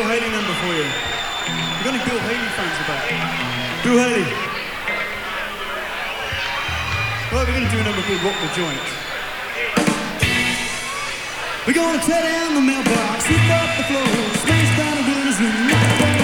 Bill Haley number for you. We've got any Bill Haley fans about? Bill Haley. Right, we're going to do a number called Rock the Joint. We're gonna tear down the mailbox, sweep up the floor, smash down the windows and knock